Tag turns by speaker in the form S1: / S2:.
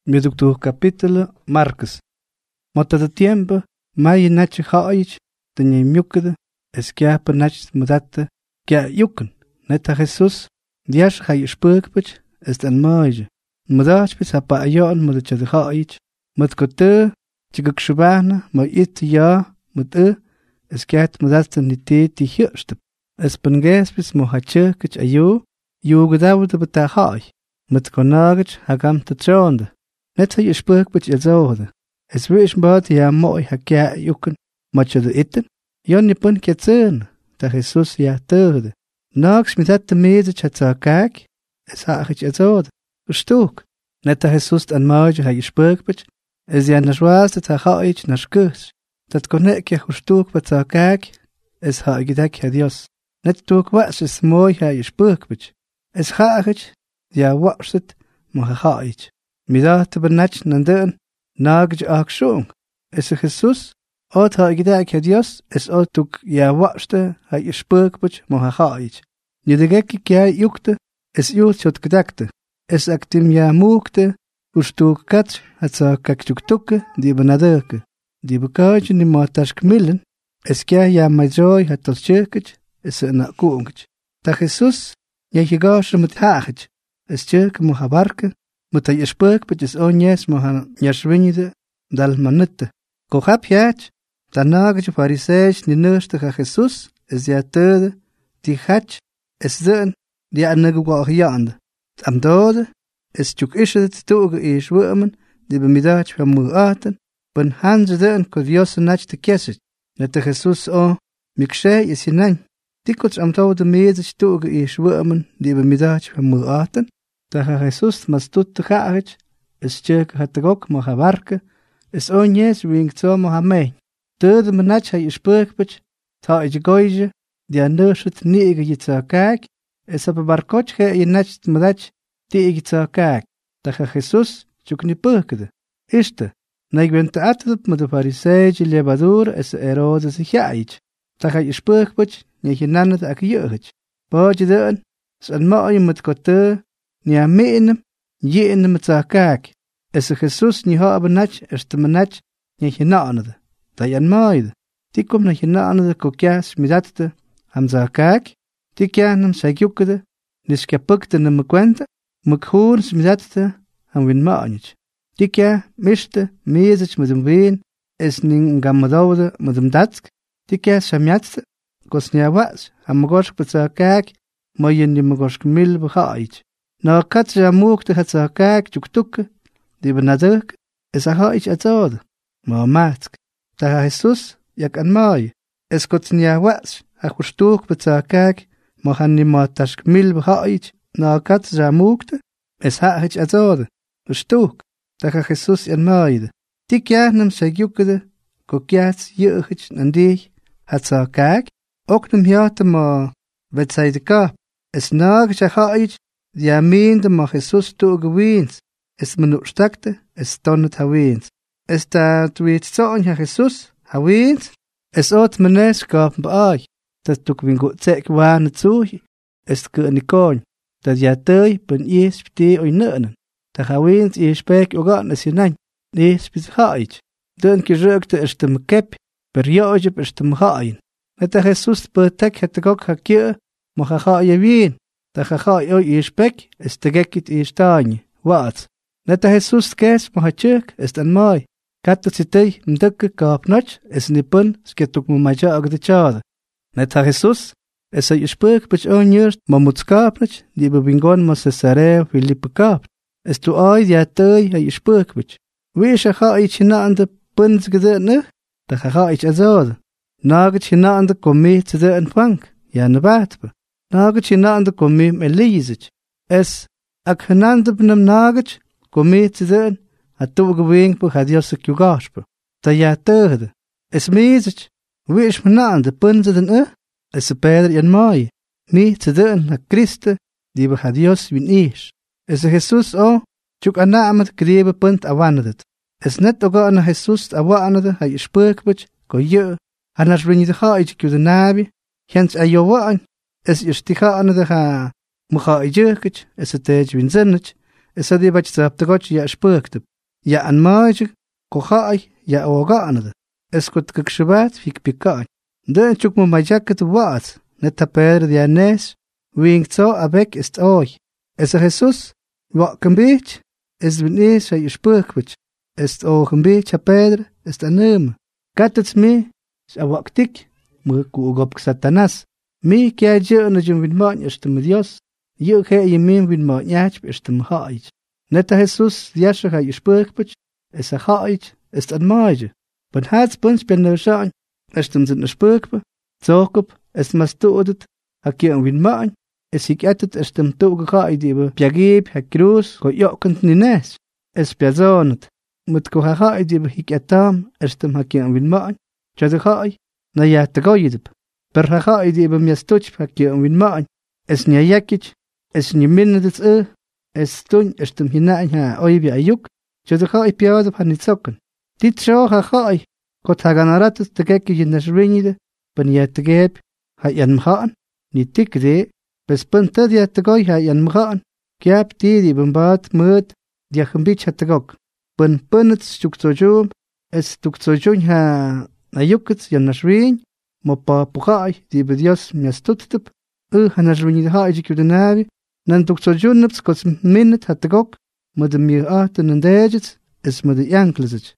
S1: Mieduktu capítulo Marcos. Mota de tiempo, mai nache haich, de ni mukede, es kia per nach mudata, kia yuken. Neta Jesús, dias hay spurkpich, es den moije. Mudach bis hapa ayon mudacha de haich, mud kote, chiguk shubana, ma it ya, mud es kiat mudata niti ti hirstep. Es penges bis mohache kich ayu, yu gedawd de beta hai. Mud konagich hagam te tronde. Net hay spurkpich elzode. Es wish bad ya moi hakia yuken, macho de itten. Yon nipun ketsen, da Jesus ya terde. Nags mit hat de mede chatzakak, es hachich elzode. Ustuk. Net da Jesus an maje hay spurkpich, es ya na schwaste ta haich na skus. Dat konek ya ustuk batzakak, es ha gidak ya Dios. Net tuk was es moi hay spurkpich. Es hachich ya wachset mo haich. Midat benach nanden nagj akshung. Es Jesus ot ha gidak ya Dios, es otuk ya wachste hay spurkpich mo haich. Nidegek kya yukte, es yut chot gedakte. Es aktim ya mukte, ustuk katsch hatsa kakchuktuke, die benadeke. Die bekaj ni matashk millen, es kya ya majoy hatos chekech, es na kuungech. Ta Jesus, ya higash met hagech, es chek mo habarke, moet hij spurkpich es onyes mo han yashwinide dal manette. Kohap yach, ta nagech farisesh ni nuste ha Jesus, es ya tede, die hach, es den, die anegwa yande. Am dode, es tuk ishet tuge is wormen, die bemidach van muaten, ben hanze den ko Dios nach te kesit. Net de Jesus o, mikshe is hinan. Dikots am dode medech tuge is wormen, die bemidach van muaten. Daga Jesus mas tut te gaarich, es tjek hat de gok mo habarke, es onjes wing zo mo hamei. Tode menach hay spurkpich, ta ij goije, die andershut niege jitsa kak, es op barkoch ge in nach medach, die igitsa kak. Daga Jesus chukni purkede. Iste, na ik ben te atep met de fariseeje levadur es Herodes hiaich. Daga spurkpich, nie genanet ak jeugich. Baje den, es an maai met kote, nie meenem, jeene met zakak. Es Jesus nie haben nach, erste menach, nie genanede. Da jan maide. Die kom na genanede kokjas midatte, am zakak, die kjanem sagyukede, niskapukte ne mekwente, mekhoors midatte, am win maanich. Die kja miste, mezech met dem ween, es ning gamadaude met dem datsk, die kja samjatste, kos nie was, am gosk bezakak, ma jen die megosk mil begaich. Na katja moekte het zakak tuktukke, die benadruk, es a haich atzode, ma matsk. Da Jesus, jak an maai, es kots nie was, a kustuk bezakak, ma han nie ma task mil begaich, na katja moekte, es haich atzode, ustuk. Da Jesus an maide. Die kjanem sagyukede, kokjats jeugich nandich, het zakak, ook nem hiate ma, wet zij de kap, es nagich a haich, die aminde ma Jesus toegeweens, es menustakte, es tonnet haweens. Es dat weet zo'n ja Jesus, haweens, es ot menes kapen baai, dat tuk wingo tsek wane zuhi, es ke nikon, dat ja tei ben ies pte oi neunen. Da haweens ies pek ogan es hinein, ies pis haich. Den gerukte es dem kep, per joojep es dem hain. Net da Jesus betek het gok hakje, ma ha je wien. Da ga yo ies pek, es te gekit ies taanje, wat. Net da Jesus kes ma hatjuk, es dan mai. Katte zitei mdukke kaap noch, es nipun, sketuk mu maja ag de chade. Net da Jesus, es ay spurk bich onjurst, ma mutskap noch, die bebingon ma Cesarea Philippe kaapt. Es tu ai dia tei ay spurk bich. Wie se ga ich na an de puns gede ne? Da ga ich azode. Nagit hina an de komi te de enfang, ja ne batbe. Nagit hina an de komi me lizich. Es ak hinande benem nagit, komi te de hat toegewing per Dios se kugaspe. Da ja terde. Es mezich. Wie is me na an de punse den es se Pedro en mai. Mi te de na Christe, die be Dios win is. Es Jesus o, chuk anamet grebe punt awanedet. Es net oga na Jesus awanede hay spurkbich, ko je, hanas rinje de haich ku de nabi, hens ayowaan, es is tiga anede ha, muga ijekich, es a tej win zinnich, es a die bach zap de gotch ja spurkte. ya an maje ko hay ya oganade eskot kkshabat fik pikay de chuk mo majaket waat neta Pedro de Anes wing zo abek ist oy es Jesus wa kambich es vnis ay spurkwich est o kambich a Pedro est anem katets mi awaktik mu ku gop Satanas mi kya je na jum vidman estem Dios yo ke yemin vidman yach estem hay neta Jesus yasha ay spurkwich es a hay est an maje but hats bunch ben no shan estem sind na spurkbe zokop es mastudet hakian vidman es hikatet estem tuga idebe piagib hakrus ko yokent nines es piazonat mut ko ha idebe hikatam estem hakian vidman chade hay na ya tagoyideb per ha idebe miastuch hakian vidman es nyayakich es nyiminet es tun estem hinan ha oybi ayuk chade hay piado hanitsoken dit sho ha hay ko taganarat tegek yinashrinide ben yatgeb ha yanmhan ni tikde bespanta dia tagoy ha yanmhan kyap ti di bambat mut dia khambich hatagok ben punat stuktsojum es tuktsojun ha ayukts yanashrin mo pa puhay di bedios miastuttup hanashrin ha ijikudenavi nan tuktsojun nups kos minut hatagok mod mir aten ndejets es mod yanklezich